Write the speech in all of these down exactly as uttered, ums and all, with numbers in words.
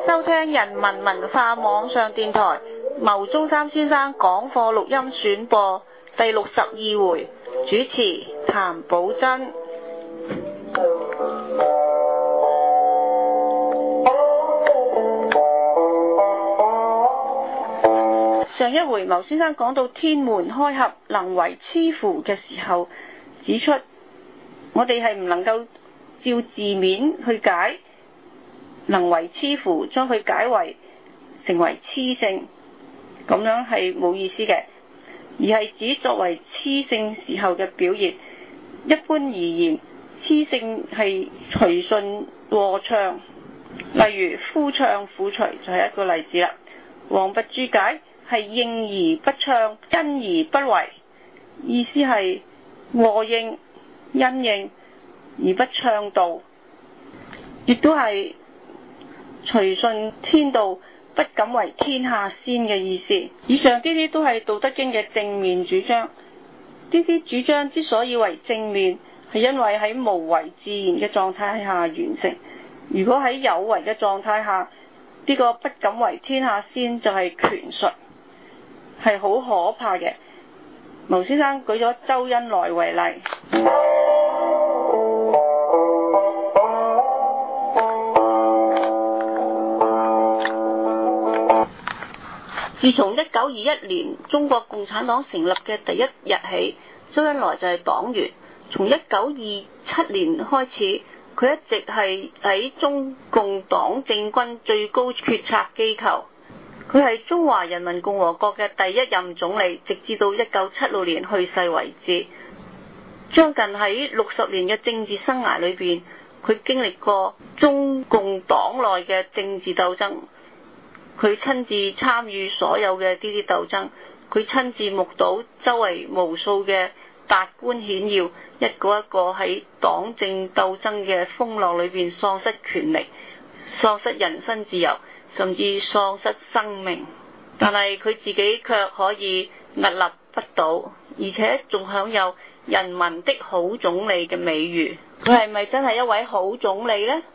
收聽人民文化網上電台牟宗三先生講課錄音選播第六十二回，主持譚寶珍。上一回牟先生講到天門開合能為痴符嘅時候，指出我哋係唔能夠照字面去解能為痴符，將佢解為成為痴性，咁樣係冇意思嘅，而係指作為痴性時候嘅表現。一般而言，痴性係隨順和唱，例如夫唱婦隨就係一個例子啦。王弼注解係應而不唱，因而不為，意思係和應因應而不倡導，亦都係隨順天道，不敢為天下先嘅意思。以上呢啲都係道德經嘅正面主張。呢啲主張之所以為正面，係因為喺無為自然嘅狀態下完成。如果喺有為嘅狀態下，呢個不敢為天下先就係權術，係好可怕嘅。牟先生舉咗周恩來為例。自從一九二一年中國共產黨成立嘅第一日起，周恩來就係黨員。從一九二七年開始，佢一直係喺中共黨政軍最高決策機構。佢係中華人民共和國嘅第一任總理，直至到一九七六年去世為止。將近喺六十年嘅政治生涯裏邊，佢經歷過中共黨內嘅政治鬥爭。佢親自參與所有嘅呢啲鬥爭，佢親自目睹周圍無數嘅達官顯要一個一個喺黨政鬥爭嘅風浪裏邊喪失權力、喪失人身自由，甚至喪失生命。但係佢自己卻可以屹立不倒，而且仲享有人民的好總理嘅美譽。佢係咪真係一位好總理呢？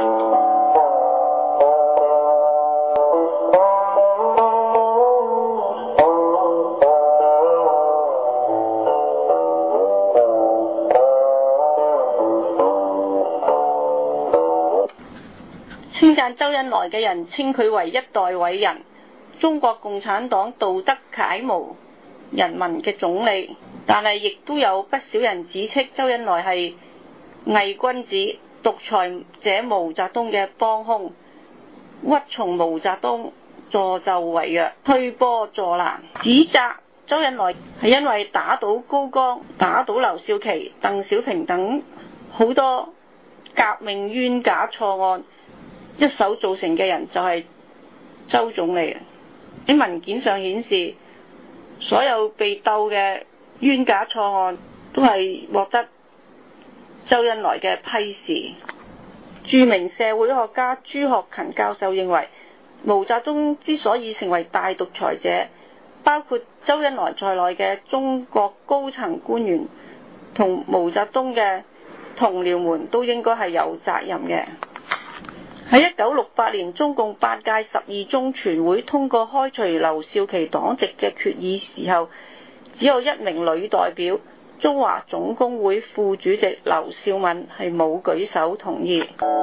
稱讚周恩來嘅人稱佢為一代偉人，中國共產黨道德楷模，人民嘅總理。但係亦都有不少人指斥周恩來係偽君子、獨裁者毛澤東嘅幫兇，屈從毛澤東，助紂為虐，推波助瀾，指責周恩來係因為打倒高崗、打倒劉少奇、鄧小平等好多革命冤假錯案一手造成嘅人就係周總理。喺文件上顯示，所有被鬥嘅冤假錯案都係獲得周恩來嘅批示。著名社會學家朱學勤教授認為，毛澤東之所以成為大獨裁者，包括周恩來在內嘅中國高層官員同毛澤東嘅同僚們都應該係有責任嘅。喺一九六八年中共八屆十二中全會通過開除劉少奇黨籍嘅決議時候，只有一名女代表，中華總工會副主席劉少敏係冇舉手同意。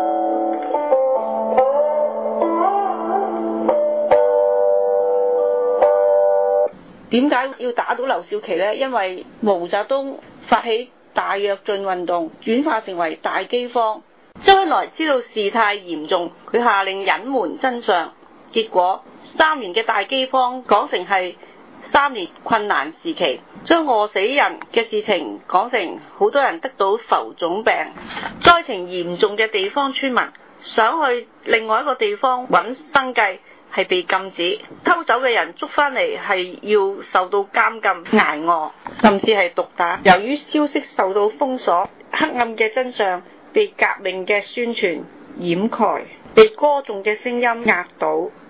點解要打倒劉少奇呢？因為毛澤東發起大躍進運動，轉化成為大饑荒。周恩來知道事態嚴重，佢下令隱瞞真相，結果三年嘅大饑荒講成係三年困難時期，將餓死人嘅事情講成好多人得到浮腫病。災情嚴重嘅地方村民想去另外一個地方揾生計係被禁止，偷走嘅人捉翻嚟係要受到監禁挨餓，甚至係毒打。由於消息受到封鎖，黑暗嘅真相被革命嘅宣傳掩蓋，被歌頌嘅聲音壓倒，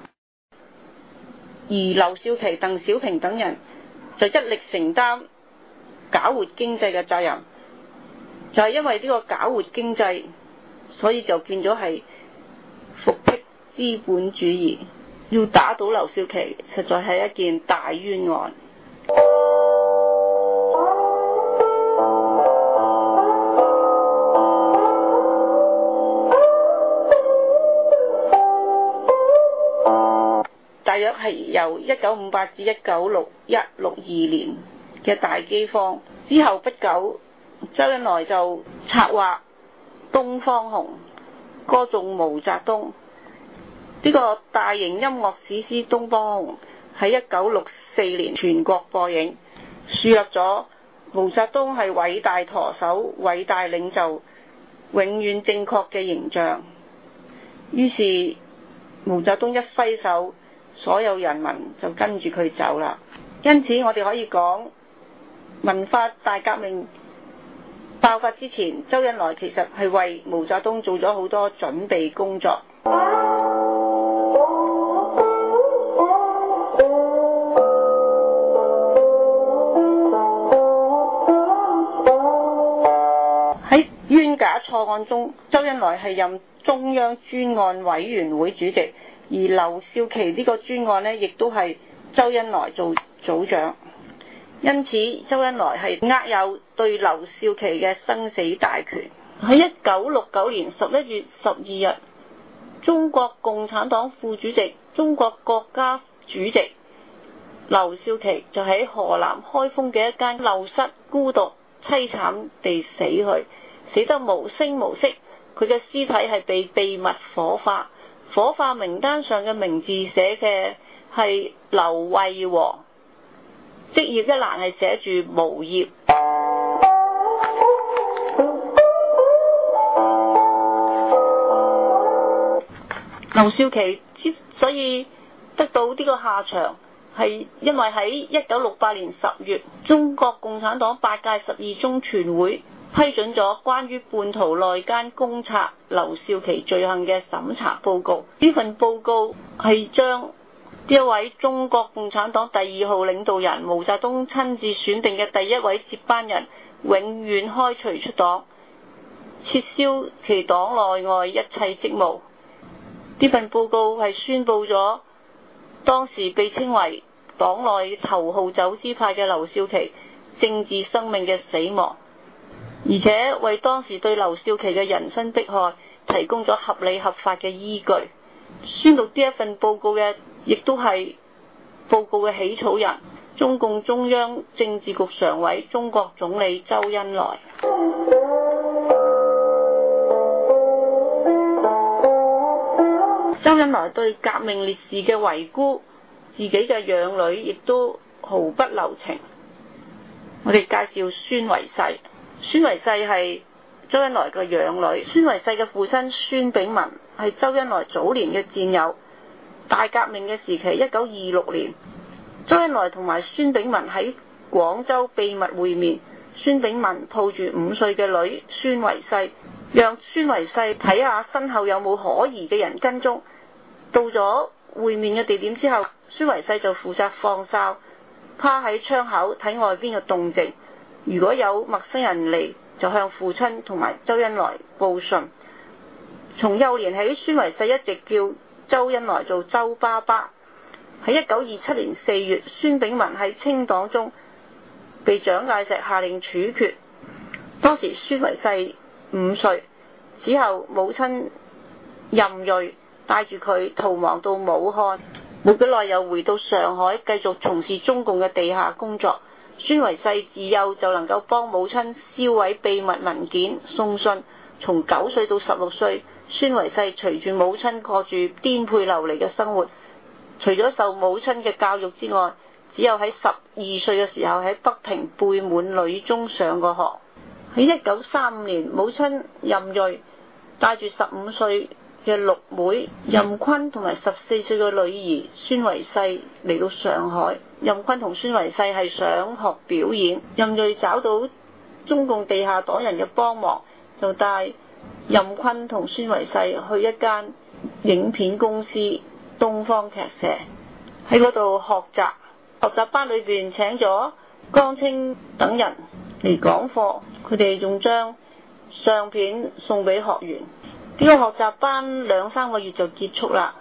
而劉少奇、鄧小平等人就一力承擔搞活經濟嘅責任。就係因為呢個搞活經濟，所以就變咗係復辟資本主義，要打倒劉少奇實在係一件大冤案。大約係由一九五八至一九六一六二年嘅大饑荒之後不久，周恩來就策劃東方紅，歌頌毛澤東。呢個大型音樂史詩《東方紅》喺一九六四年全國播映，樹立咗毛澤東係偉大舵手、偉大領袖、永遠正確嘅形象。於是毛澤東一揮手，所有人民就跟住佢走啦。因此我哋可以講，文化大革命爆發之前，周恩來其實係為毛澤東做咗好多準備工作。喺冤假錯案中，周恩來係任中央專案委員會主席，而劉少奇呢個專案呢，亦都係周恩來做組長。因此周恩來係握有對劉少奇嘅生死大權。喺一九六九年十一月十二日，中國共產黨副主席、中國國家主席劉少奇就喺河南開封嘅一間陋室孤獨淒慘地死去，死得無聲無息。佢嘅屍體係被秘密火化，火化名單上嘅名字寫嘅係劉惠和，職業一欄係寫住無業。劉少奇之所以得到呢個下場，係因為喺一九六八年十月，中國共產黨八屆十二中全會批准咗關於叛徒內奸公察劉少奇罪行嘅審查報告。呢份報告係將呢一位中國共產黨第二號領導人毛澤東親自選定嘅第一位接班人永遠開除出黨，撤銷其黨內外一切職務。呢份報告係宣布咗當時被稱為黨內頭號走資派嘅劉少奇政治生命嘅死亡，而且為當時對劉少奇嘅人身迫害提供咗合理合法嘅依據。宣讀呢一份報告嘅亦都係報告嘅起草人，中共中央政治局常委、中國總理周恩來。周恩來對革命烈士嘅遺孤，自己嘅養女亦都毫不留情。我哋介紹孫維世。孫維世係周恩來嘅養女。孫維世嘅父親孫炳文係周恩來早年嘅戰友。大革命嘅時期，一九二六年，周恩來同埋孫炳文喺廣州秘密會面。孫炳文抱住五歲嘅女孫維世，讓孫維世睇下身後有冇可疑嘅人跟蹤。到咗會面嘅地點之後，孫維世就負責放哨，趴喺窗口睇外邊嘅動靜。如果有陌生人嚟，就向父親同埋周恩來報信。從幼年起，孫維世一直叫周恩來做周爸爸。喺一九二七年四月，孫炳文喺清黨中被蔣介石下令處決。當時孫維世五歲，此後母親任瑞帶住佢逃亡到武漢，冇幾耐又回到上海，繼續從事中共嘅地下工作。孫維世自幼就能夠幫母親銷毀秘密文件、送信。從九歲到十六歲，孫維世隨住母親過住顛沛流離嘅生活。除咗受母親嘅教育之外，只有喺十二歲嘅時候喺北平貝滿女中上過學。喺一九三五年，母親任瑞帶住十五歲嘅六妹任坤同埋十四歲嘅女兒孫維世嚟到上海。任坤同孫維世係想學表演，任瑞找到中共地下黨人嘅幫忙，就帶任坤同孫維世去一間影片公司東方劇社，喺嗰度學習。學習班裏邊請咗江青等人嚟講課，佢哋仲將相片送俾學員。呢個學習班兩三個月就結束啦。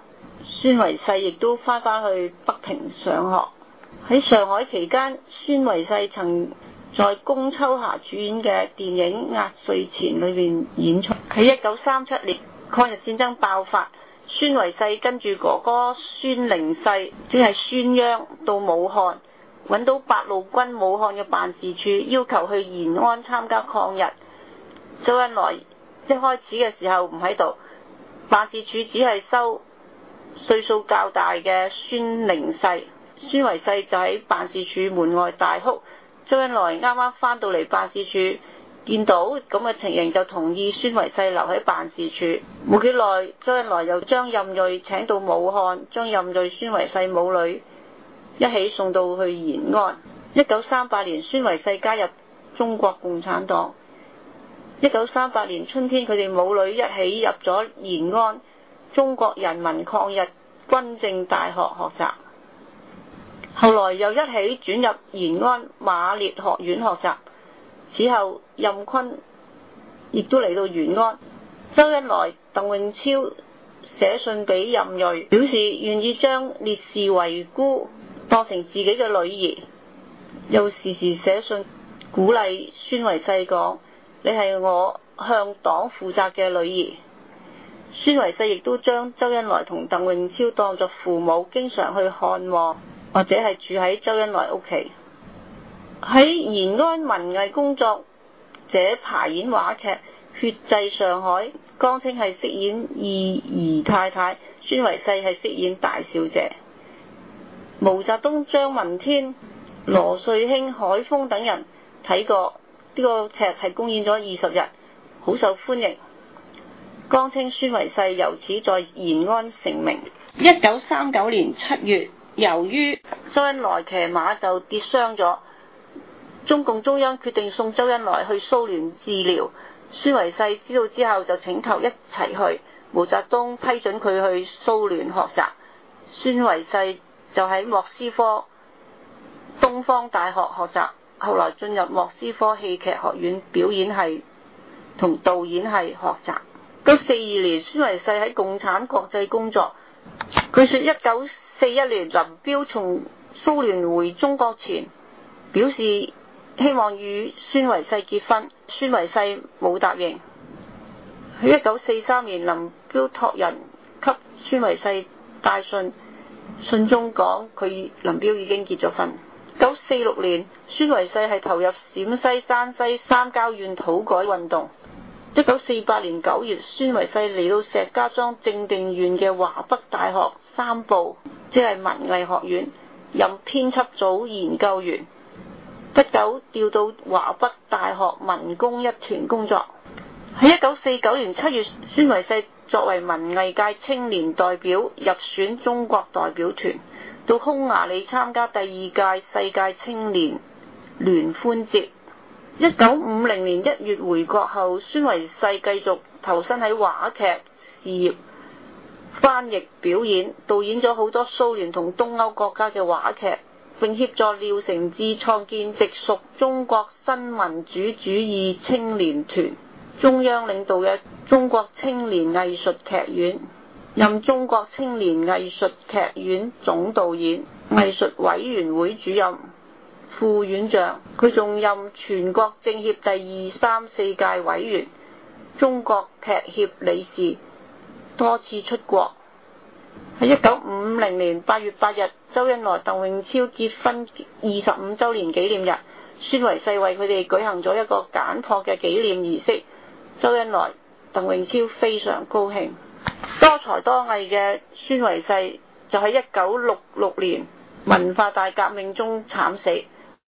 孫維世亦都翻返去北平上學。喺上海期間，孫維世曾在龔秋霞主演嘅電影《壓歲錢》裏面演出。喺一九三七年抗日戰爭爆發，孫維世跟住哥哥孫靈世，即係孫央，到武漢，揾到八路軍武漢嘅辦事處，要求去延安參加抗日。周恩來一開始嘅時候唔喺度，辦事處只係收歲數較大嘅孫靈世。孫維世就喺辦事處門外大哭。周恩來啱啱翻到嚟辦事處，見到咁嘅情形就同意孫維世留喺辦事處。冇幾耐，周恩來又將任瑞請到武漢，將任瑞、孫維世母女一起送到去延安。一九三八年，孫維世加入中國共產黨。一九三八年春天，佢哋母女一起入咗延安中國人民抗日軍政大學學習。後來又一起轉入延安馬列學院學習。此後任坤亦都嚟到延安。周恩來、鄧穎超寫信俾任瑞，表示願意將烈士遺孤當成自己嘅女兒，又時時寫信鼓勵孫維世講：你係我向黨負責嘅女兒。孫維世亦都將周恩來同鄧穎超當作父母，經常去看望，或者係住喺周恩來屋企。喺延安文藝工作者排演話劇《血祭上海》，江青係飾演二姨太太，孫維世係飾演大小姐。毛澤東、張聞天、羅瑞卿、海豐等人睇過呢個劇，係公演咗二十日，好受歡迎。江青、孫維世由此在延安成名。一九三九年七月，由於周恩來騎馬就跌傷咗，中共中央決定送周恩來去蘇聯治療。孫維世知道之後就請求一齊去，毛澤東批准佢去蘇聯學習。孫維世就喺莫斯科東方大學學習，後來進入莫斯科戲劇學院表演系同導演系學習。到四二年，孫維世喺共產國際工作。據說一九四一年林彪從蘇聯回中國前，表示希望與孫維世結婚，孫維世冇答應。喺一九四三年，林彪託人給孫維世帶信，信中講佢林彪已經結咗婚。一九四六年，孫維世係投入陝西、山西三郊縣土改運動。一九四八年九月，孫維世嚟到石家莊正定縣嘅華北大學三部，即係文藝學院，任編輯組研究員。不久調到華北大學文工一團工作。喺一九四九年七月，孫維世作為文藝界青年代表入選中國代表團，到匈牙利參加第二屆世界青年聯歡節。一九五零年一月回國後，孫維世繼續投身喺話劇事業，翻譯、表演、導演咗好多蘇聯同東歐國家嘅話劇，並協助廖承志創建直屬中國新民主主義青年團，中央領導嘅中國青年藝術劇院，任中國青年藝術劇院總導演、藝術委員會主任、副院長。佢仲任全國政協第二、三、四屆委員、中國劇協理事，多次出國。喺一九五零年八月八日，周恩來、鄧穎超結婚二十五週年紀念日，孫維世為佢哋舉行咗一個簡樸嘅紀念儀式。周恩來、鄧穎超非常高興。多才多藝嘅孫維世就喺一九六六年文化大革命中慘死。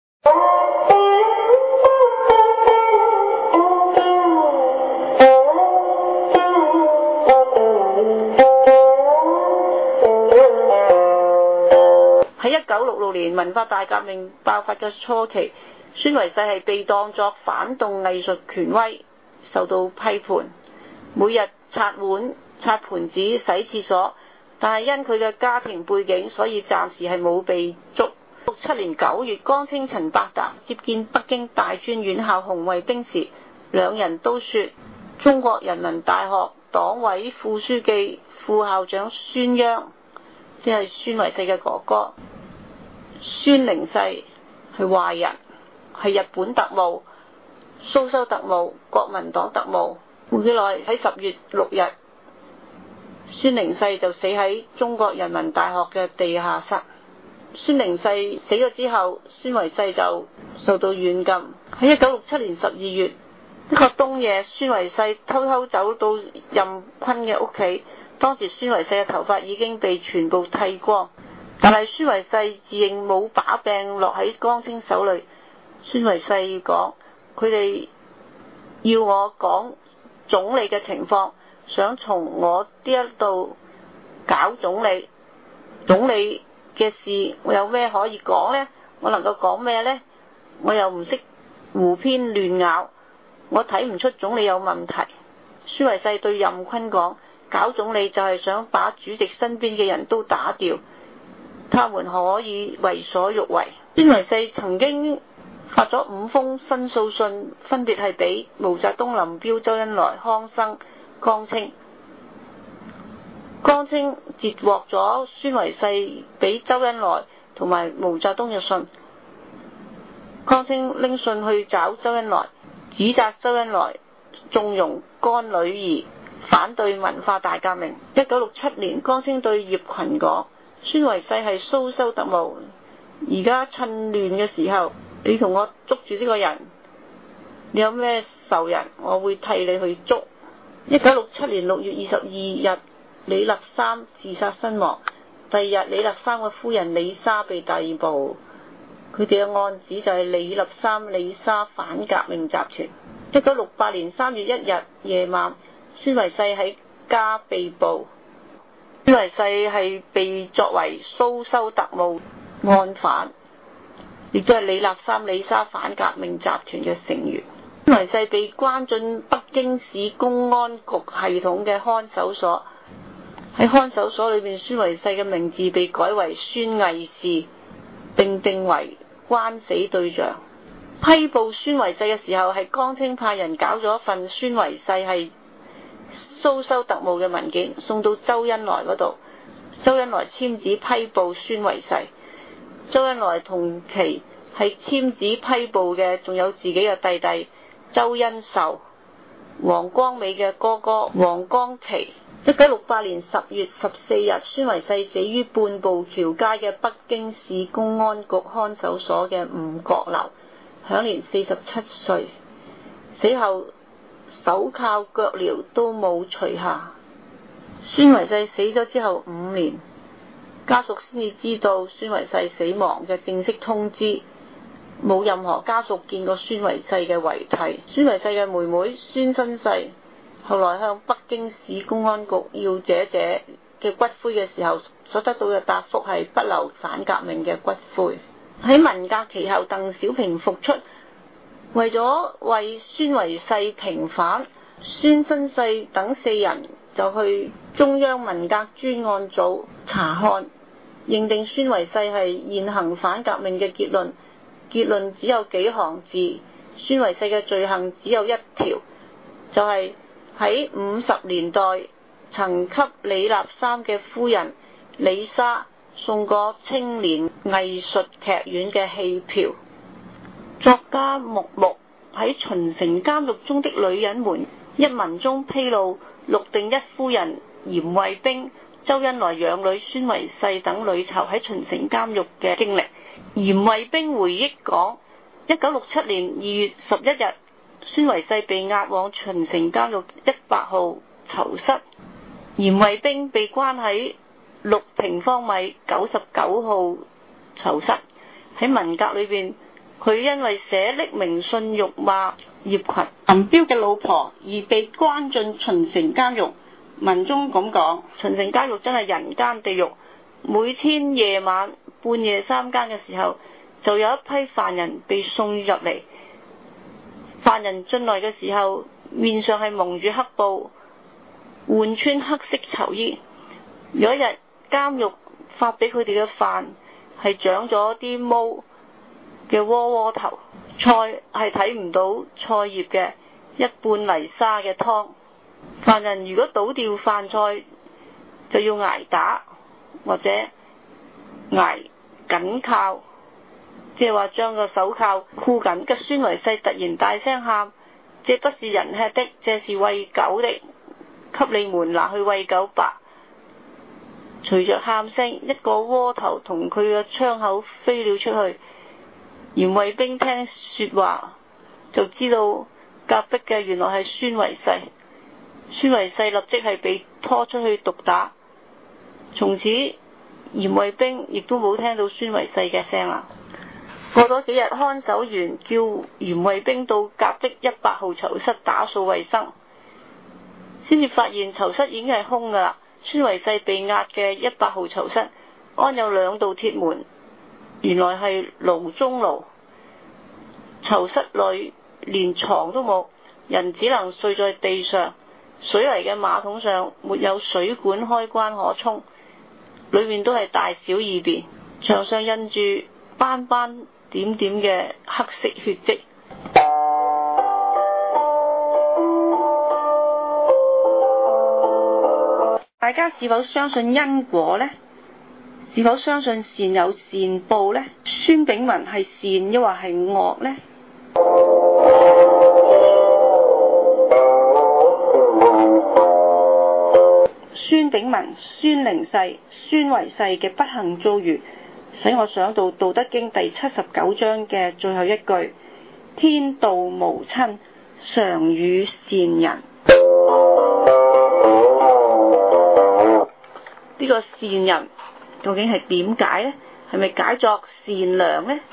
喺一九六六年文化大革命爆發嘅初期，孫維世係被當作反動藝術權威受到批判，每日刷碗、刷盤子、洗廁所，但係因佢嘅家庭背景，所以暫時係冇被捉。六七年九月，江青、陳伯達接見北京大專院校紅衛兵時，兩人都說中國人民大學黨委副書記、副校長孫央即係孫維世嘅哥哥。孫靈世係壞人，係日本特務、蘇修特務、國民黨特務。冇幾耐喺十月六日，孫靈世就死喺中國人民大學嘅地下室。孫靈世死咗之後，孫維世就受到軟禁。喺一九六七年十二月一個冬夜，孫維世偷偷走到任坤嘅屋企。當時孫維世嘅頭髮已經被全部剃光，但係孫維世自認冇把柄落喺江青手裏。孫維世講：佢哋要我講總理嘅情況，想從我呢一度搞總理。總理嘅事我有咩可以講呢？我能夠講咩呢？我又唔識胡編亂咬，我睇唔出總理有問題。孫維世對任坤講：搞總理就係想把主席身邊嘅人都打掉，他們可以為所欲為。孫維世曾經發咗五封申訴信，分別係俾毛澤東、林彪、周恩來、康生、江青。江青截獲咗孫維世俾周恩來同埋毛澤東嘅信。江青拎信去找周恩來，指責周恩來縱容乾女兒，反對文化大革命。一九六七年，江青對葉群講：孫維世係蘇修特務，而家趁亂嘅時候，你同我捉住呢個人，你有咩仇人，我會替你去捉。一九六七年六月二十二日，李立三自殺身亡。第二日，李立三嘅夫人李莎被逮捕。佢哋嘅案子就係李立三、李莎反革命集團。一九六八年三月一日夜晚，孫維世喺家被捕。孫維世係被作為蘇修特務案犯，亦都係李立三、李莎反革命集團嘅成員。孫維世被關進北京市公安局系統嘅看守所。喺看守所裏面，孫維世嘅名字被改為孫毅士，並定為關死對象。批捕孫維世嘅時候，係江青派人搞咗一份孫維世係蘇修特務嘅文件，送到周恩來嗰度。周恩來簽字批捕孫維世。周恩來同期係簽字批捕嘅，仲有自己嘅弟弟周恩壽、黃光美嘅哥哥黃光琪。一九六八年十月十四日，孫維世死於半步橋街嘅北京市公安局看守所嘅五角樓，享年四十七歲。死後手銬腳鐐都冇除下。孫維世死咗之後五年，家屬先至知道孫維世死亡嘅正式通知，冇任何家屬見過孫維世嘅遺體。孫維世嘅妹妹孫新世後來向北京市公安局要姐姐嘅骨灰嘅時候，所得到嘅答覆係不留反革命嘅骨灰。喺文革其後，鄧小平復出，為咗為孫維世平反，孫新世等四人就去中央文革專案組查看，認定孫維世係現行反革命嘅結論。結論只有幾行字，孫維世嘅罪行只有一條，就係、是喺五十年代曾給李立三嘅夫人李莎送過青年藝術劇院嘅戲票。作家木木喺《秦城監獄中的女人們》一文中披露陸定一夫人嚴惠冰、周恩來養女孫維世等女囚喺秦城監獄嘅經歷。嚴惠冰回憶講：一九六七年二月十一日，孫維世被押往秦城監獄一百號囚室，嚴惠冰被關喺六平方米九十九號囚室。喺文革裏邊，佢因為寫匿名信辱罵葉群、林彪嘅老婆而被關進秦城監獄。文中咁講：秦城監獄真係人間地獄，每天夜晚半夜三更嘅時候，就有一批犯人被送入嚟。犯人進來嘅時候，面上係蒙住黑布，換穿黑色囚衣。有一日，監獄發俾佢哋嘅飯係長咗啲毛嘅窩窩頭，菜係睇唔到菜葉嘅一半泥沙嘅湯。犯人如果倒掉飯菜，就要挨打。 或者挨緊靠，即係話將個手銬箍緊。嘅孫維世突然大聲喊：這不是人吃的，這是餵狗的，給你們拿去餵狗吧！隨着喊聲，一個窩頭同佢嘅槍口飛了出去。嚴衛兵聽說話就知道夾逼嘅原來係孫維世。孫維世立即係被拖出去毒打。從此嚴衛兵亦都冇聽到孫維世嘅聲啦。過咗幾日，看守員叫嚴衛兵到夾逼一百號囚室打掃衛生，先至發現囚室已經係空噶啦。孫維世被押嘅一百號囚室安有兩道鐵門，原來係牢中牢。囚室裏連床都冇，人只能睡在地上。水泥嘅馬桶上沒有水管開關可沖，裏面都係大小二便。牆上印住斑斑點點嘅黑色血跡。大家是否相信因果呢？是否相信善有善報呢？孫炳文係善抑或係惡呢？孫炳文、孫靈世、孫維世嘅不幸遭遇，使我想到《道德經》第七十九章嘅最後一句：天道無親，常與善人。呢個善人究竟係點解呢？係咪解作善良呢？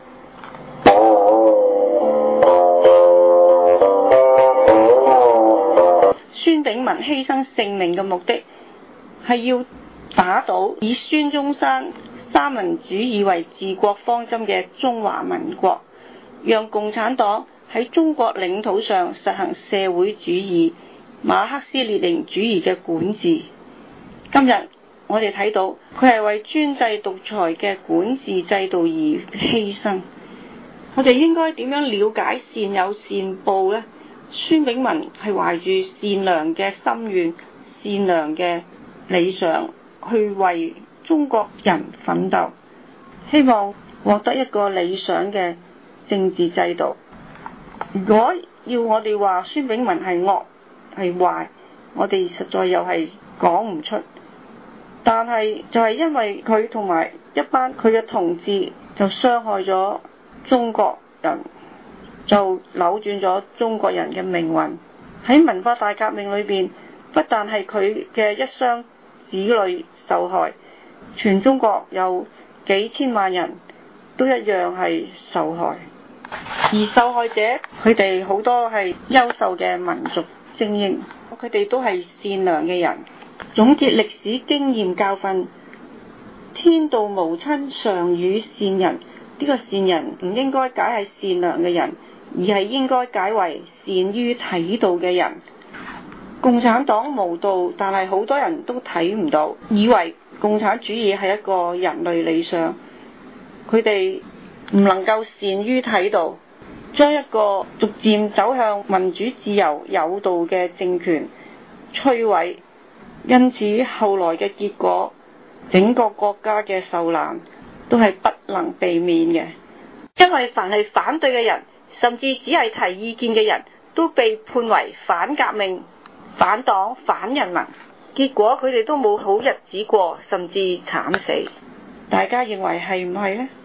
孫炳文犧牲性命嘅目的係要打倒以孫中山三民主義為治國方針嘅中華民國，讓共產黨喺中國領土上實行社會主義、馬克思列寧主義嘅管治。今日我哋睇到佢係為專制獨裁嘅管治制度而犧牲。我哋應該點樣了解善有善報呢？孫炳文係懷住善良嘅心願、善良嘅理想去為中國人奮鬥，希望獲得一個理想嘅政治制度。如果要我哋話孫炳文係惡係壞，我哋實在又係講唔出。但係就係因為佢同埋一班佢嘅同志就傷害咗中國人，就扭轉咗中國人嘅命運。喺文化大革命裏邊，不但係佢嘅一雙子女受害，全中國有幾千萬人都一樣係受害。而受害者佢哋好多係優秀嘅民族精英，佢哋都係善良嘅人。總結歷史經驗教訓，天道無親，常與善人。呢個善人唔應該解係善良嘅人，而係應該解為善於體道嘅人。共產黨無道，但係好多人都睇唔到，以為共產主義係一個人類理想。佢哋唔能夠善於體道，將一個逐漸走向民主自由有道嘅政權摧毀。因此後來嘅結果，整個國家嘅受難都係不能避免嘅。因為凡係反對嘅人，甚至只係提意見嘅人，都被判為反革命、反黨、反人民。結果佢哋都冇好日子過，甚至慘死。大家認為係唔係呢？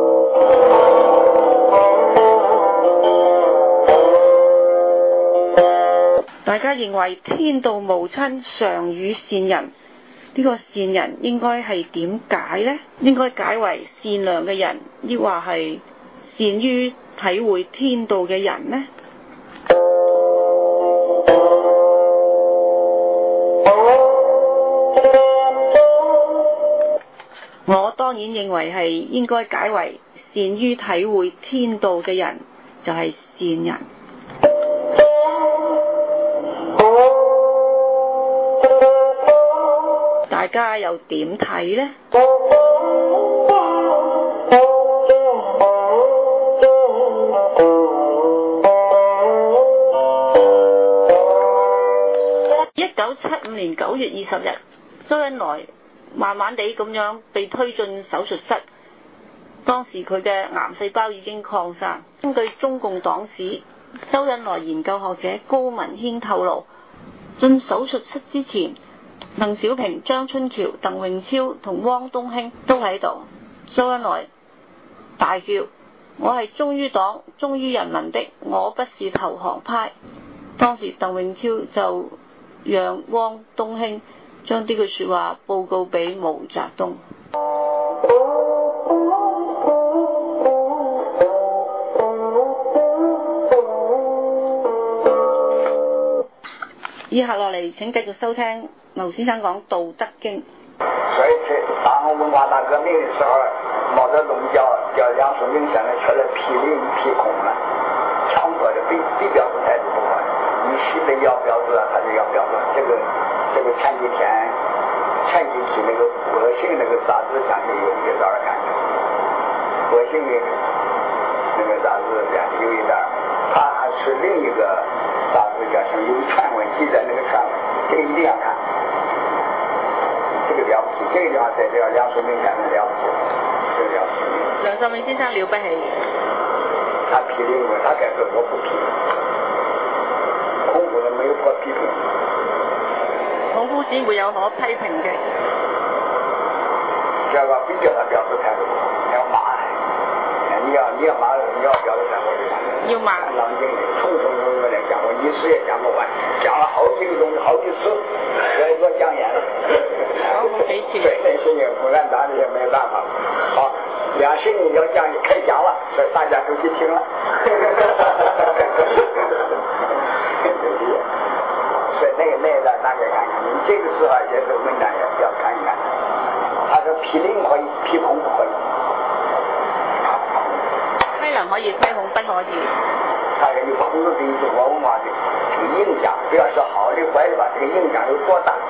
大家認為天道無親，常與善人。呢個善人應該係點解呢？應該解為善良嘅人，抑或係善於體會天道嘅人呢？我當然認為係應該解為善於體會天道嘅人，就係善人。大家又點睇呢？一九七五年九月二十日，周恩來慢慢地咁樣被推進手術室。當時佢嘅癌細胞已經擴散。根據中共黨史，周恩來研究學者高文軒透露，進手術室之前，鄧小平、張春橋、鄧穎超同汪東興都喺度。周恩來大叫：我係忠於黨、忠於人民的，我不是投降派。當時鄧穎超就讓汪東興將呢句説話報告俾毛澤東。以下落嚟請繼續收聽毛先生講《道德經》。 所以在當文化大革命的時候，毛澤東叫叫梁漱溟先生出來批林批孔了，強迫的非非標準態度不管，你西北要標準他就要標準。這個這個前幾天前幾期那個國慶那個雜誌上面有一個段看，國慶的那個雜誌上有一段，他還是另一個雜誌叫什麼有傳聞記載那個傳聞，這個一定要看。這個了不起，這個地方在這個梁漱溟先生了不起，這個了不起。 梁漱溟先生了不起。 他批評我，他該說我不批。孔夫子沒有可批評。 孔夫子沒有可批評嘅。 這個必須他表示態度，你要罵，你要你要罵，你要表示態度。 要罵。 冷靜的，從從容容的講，我一次也講不完，講了好幾個鐘頭，好幾次，所以說講演了。所以那些人共產黨的也沒有辦法。好，兩性你要講開講了，所以大家都去聽了。所以那個那一段大家看看，你這個時候也是文章也要看一看。他說批林可以，批孔不可以。 批林可以，批孔不可以。 他說你孔子對中國文化的這個影響，不要說好的壞的吧，這個影響有多大？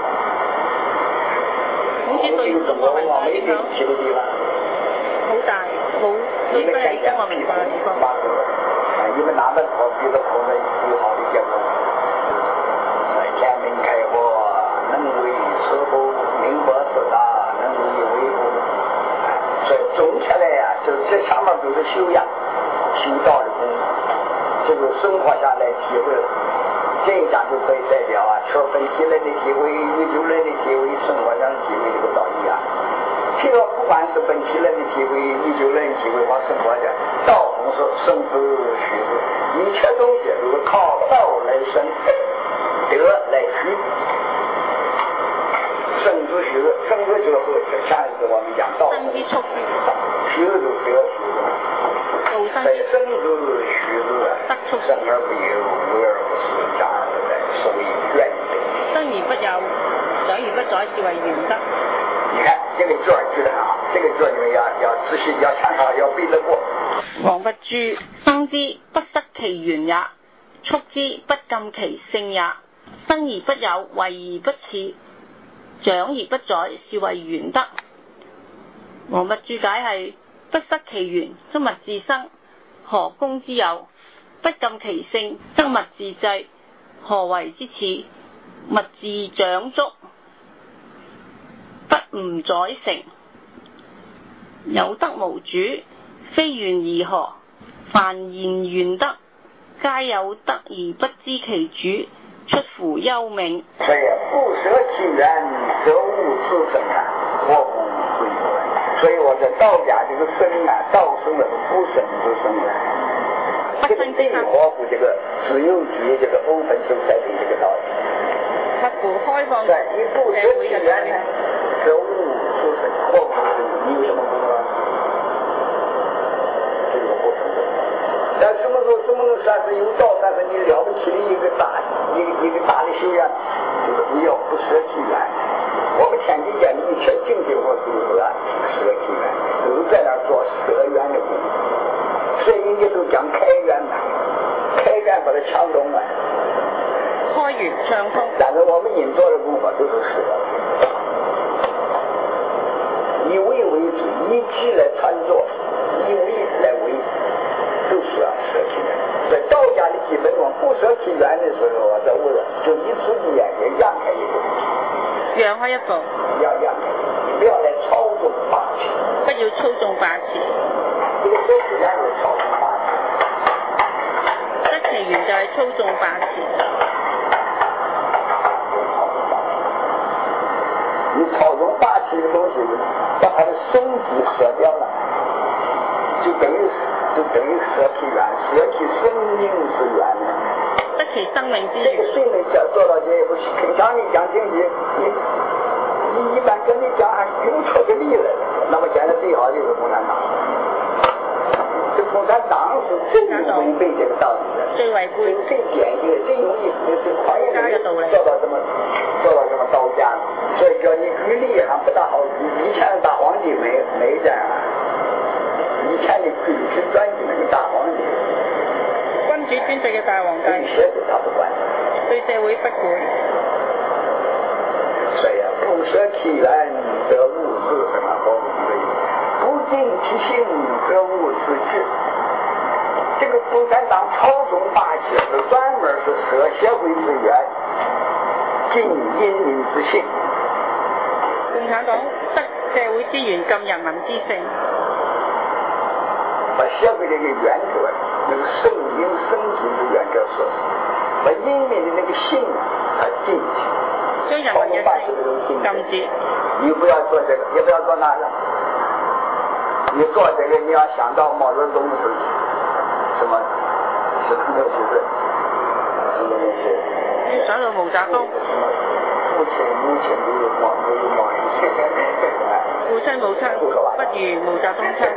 孔子對中國文化影響好大，好對不起中國文化嘅地方。 你們拿得破，比得破的有好的結果。所以天命開火，能為伺候，明博四大，能以為護。所以總起來呀、啊，就是這上面都是修養、修道的功夫，這個生活下來體會。這一講就可以代表啊，說分析類的體會、宇宙類的體會、生活上的體會這個道理啊。其實不管是本體類的體會、宇宙類的體會或生活的，道同是生之虛之，一切東西都是靠道來生，德來虛。生之虛之，生之就是這上一次我們講道。 生之畜之。 虛就是德虛之。 道生之。 生之虛之，生而不有，有而不是。長而不在，是為原德。 生而不有，長而不宰，是為原德。 你看這個句兒句得很好，這個句兒你們要要仔細要參考，要背得過。 王弼注：生之不失其源也，畜之不禁其性也。生而不有，為而不恃，長而不宰，是為原德。王弼注解係：不失其源，則物自生，何功之有？不禁其性，則物自濟，何為之始？物自長足，不吾宰成。有德無主，非源而何？凡言玄德，皆有德而不知其主，出乎幽冥。 所以不舍其源，則物自生啊，何故之有？所以我在道家這個生啊，道生的不生之生啊。這個對合乎這個自由主義這個歐本修才對這個道理。 合乎開放社會嘅道理。 則物自生，何故之有？你有什麼功啊？這個不成的。但什麼時候怎麼能算是有道，算是你了不起的一個大一個一個大的修養？就是你要不捨其源。我們天地間的一切境界和组合啊，捨其源，都是在那做捨源的功夫。所以人家都講開源嘛，開源把它暢通了。 開源暢通。 但是我們印做的功夫都是捨，以為為主，以己來傳作，以為來為，都是要捨其源。在道家的基本功，不捨其源的時候啊，在我就你自己也也讓開一步。 讓開一步。 要讓開。 不要来操纵霸气。 不要操縱霸氣。 這個佘其源就操縱霸氣。 佘其源就係操縱霸氣。 你操縱霸氣的東西，把他的生機舍掉了，就等於就等於捨棄源，捨棄生命之源了。 得其生命之這個源。 谁能做做到這一步？平常你講經濟，你你一般跟你講還用出個力來了。那麼現在最好就是共產黨。這共產黨是最違背這個道理的， 最違背最典型的，最容易最討厭的道理， 做到這麼做到這麼刀尖。所以叫你舉例還不大好。以前的大皇帝沒沒這樣，以前的君主專制那個大皇帝， 君主專制嘅大皇帝， 社會他不管， 對社會不管。 所以啊，不捨其源則物自什麼？不盡其性則物自治。這個共產黨操縱霸氣是專門是捨社會之源，盡人民之性。 共產黨得社會資源，禁人民之性。 把社會的那個原則，那個生命生機的原則是，把人民的那個性啊禁止。 將人民嘅性禁止。 你不要做這個，也不要做那個。你做這個，你要想到毛澤東是什麼什麼東西是什麼東西？ 要想到毛澤東。 什麼父親母親不如毛不如毛主席。 父親母親不如毛澤東親。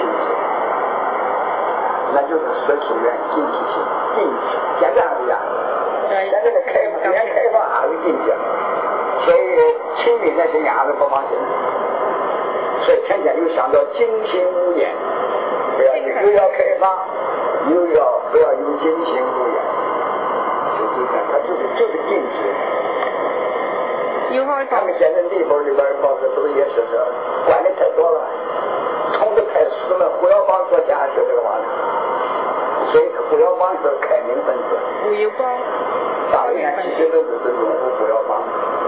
那就是捨其源，盡其性，盡其現在是這樣。現在的開放，現在開放還是禁止，所以親民那些伢子不放心，所以天天又想到精心無言，不要又要開放，又要不要有精心無言，就就這樣，他就是就是禁止。 要開放。 他們現在內部裡邊報紙都也是說管的太多了，捅的太實了。胡耀邦昨天還說這個話呢。所以胡耀邦是開明分子。 胡耀邦。 大連其實都是擁護胡耀邦。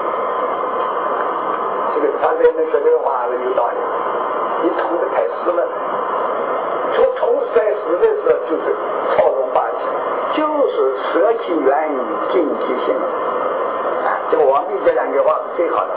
這個他這能說這個話是有道理。你捅的太實了，說捅太實的時候就是操縱霸氣，就是捨其源盡其性。這個王弼這兩句話是最好的。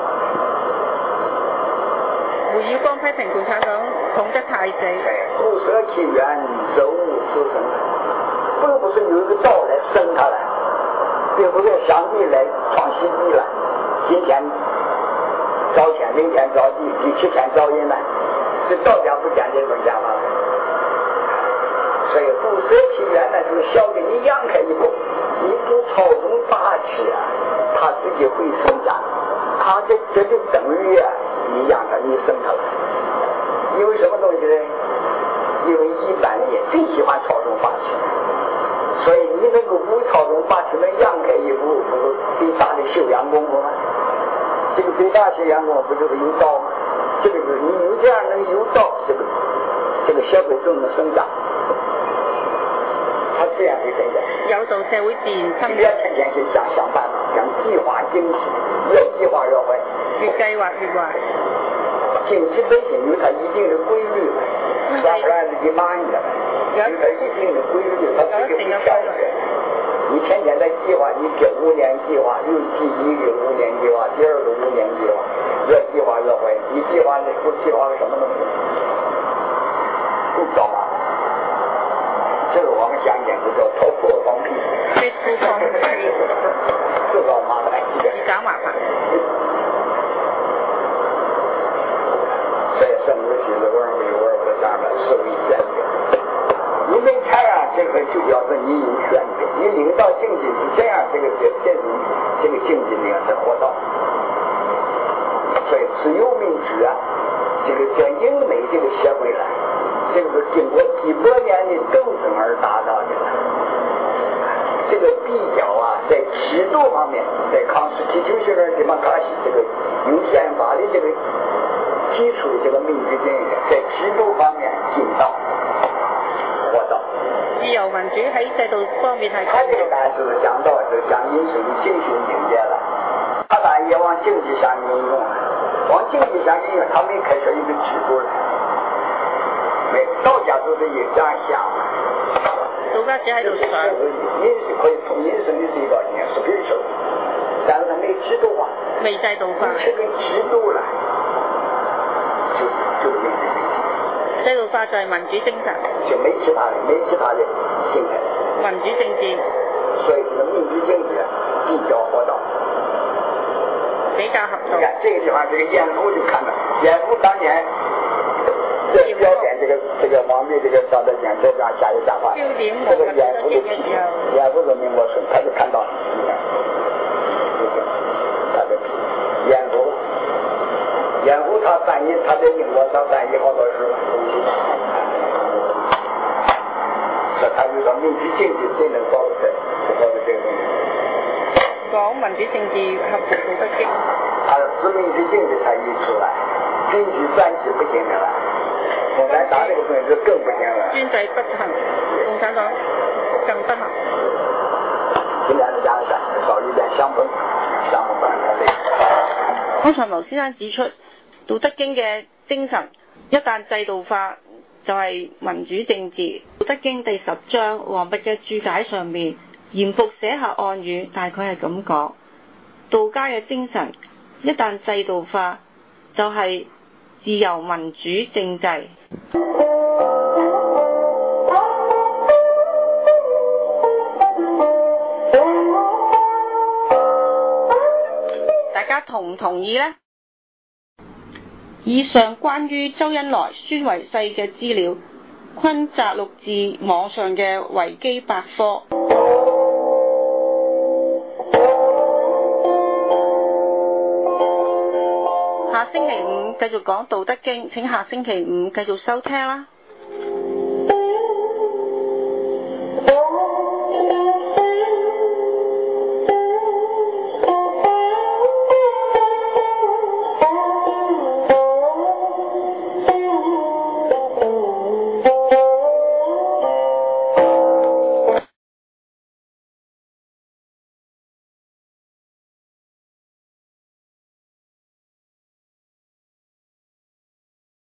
胡耀邦批評共產黨捅得太死。 不捨其源則物自生。並不是有一個道來生它來，並不是上帝來創奇蹟了，今天造天，明天造地，第七天造人了，這道家不講這種講法。所以不捨其源呢，就是小的你讓開一步，你不操縱霸氣啊，它自己會生長，它這這就等於啊，你讓它你生它來。因為什麼東西呢？因為一般人最喜歡操縱霸氣。所以你能夠不操縱霸氣，能讓開一步，不是最大的修養功夫嗎？這個最大修養功夫不就是有道嗎？這個就是你有這樣能有道，這個這個社會就能生長。他這樣會生長。有道社會自然生長。不要天天去想想辦法，想計劃經濟，越計劃越壞。 越計劃越壞。 經濟本身有它一定的規律，要不然自己忙一點。有它一定的規律，它自己會跳的。你天天在計劃，你這五年計劃，又第一個五年計劃，第二個五年計劃，越計劃越壞。你計劃的不計劃個什麼東西？不找麻煩。這個我們講講就叫突破放屁。 突破放屁。 自找麻煩。 自找麻煩。 所以生活起子味儿没味儿不上了，是为选择。你没钱啊，这个就叫是你有选择。你领导经济是这样，这个这这种这个经济呢才活到。所以自由民主啊，这个叫英美这个协会了，这个是经过几百年的斗争而达到的了。这个比较啊，在制度方面，在 Constitution 这么开始，这个有宪法的这个。基础的这个民主精神在制度方面尽到活到。 自由民主喺制度方面係。 他這個呢就是講到是講人生的精神境界了，他當然也往經濟上應用了。 往经济上因为他没开设一个制度来，每道家都是有这样想。 道家只喺度想。 饮食可以从饮食的这个也是可以受，但是他没制度化。 未制度化。 这个制度了，就就民主政治。 制度化就係民主精神。 就沒其他的，沒其他的形態。 民主政治。 所以這個民主政治比較合道。 比較合道。 你看這個地方，這個嚴復就看到，嚴復當年在表演這個這個王明這個招待見，這邊加油講話，這個嚴復的批評，嚴復的民國說，他就看到，你看，他的嚴復，嚴復他翻譯，他在英國上翻譯好多書，所以他就說民主政治最能保持，就保持這個東西。 講民主政治合乎道德經。 他是民主政治才一出來，軍事專制不行了，共產黨這個東西就更不行了。 專制不行，共產黨更不行。 今天是講一下，少一點相分，相分不剛才牟先生指出，《道德經》嘅精神一旦制度化，就係民主政治。《道德經》第十章王弼嘅注解上面，嚴復寫下暗語，大概係咁講：道家嘅精神一旦制度化，就係自由民主政制。大家同唔同意呢？以上關於周恩來、孫維世嘅資料，昆摘錄自網上嘅維基百科。下星期五繼續講《道德經》，請下星期五繼續收聽啦。